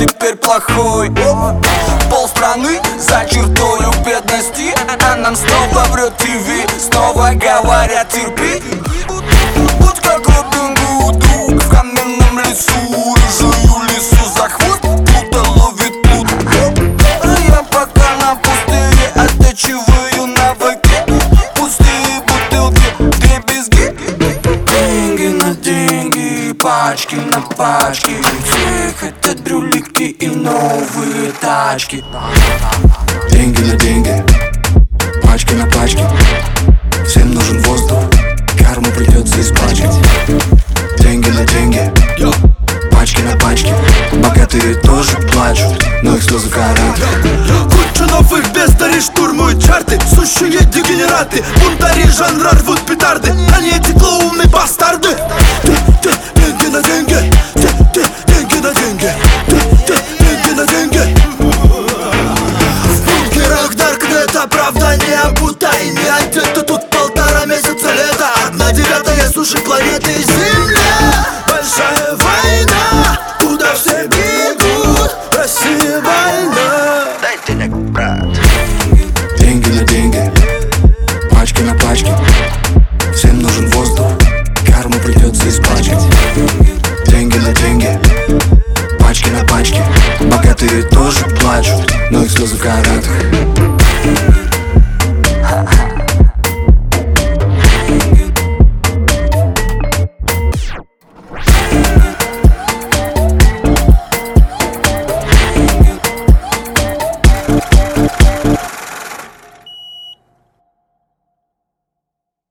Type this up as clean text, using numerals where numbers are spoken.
теперь плохой. Полстраны за чертою бедности, а нам снова врет ТВ, снова говорят терпи. Будь как Робин Гуд, друг в каменном лесу, рыжую лису за хвост будто ловит плут. А я пока на пустыре оттачиваю навыки, пустые бутылки, дребезги. Деньги на деньги, пачки на пачки, все хотят брюлики и новые тачки. Деньги на деньги, пачки на пачки, всем нужен воздух, карму придется испачкать. Деньги на деньги, пачки на пачки, богатые тоже плачут, но их слезы карат. Куча новых бездарей штурмуют чарты, сущие дегенераты, бунтари жанра рвут петарды, они эти клоуны бастарды. Деньги на деньги, деньги на деньги, деньги на деньги. В бункерах Даркнета правда не обутай, не одета тут 1,5 месяца лета, 1/9 суши планеты Земля. Большая война, куда все бегут, Россия больна. Дай денег, брат. Деньги на деньги, пачки на пачки, всем нужен воздух, карму придется испачкать. Деньги на деньги, пачки на пачки, богатые тоже плачут, но их слезы в каратах.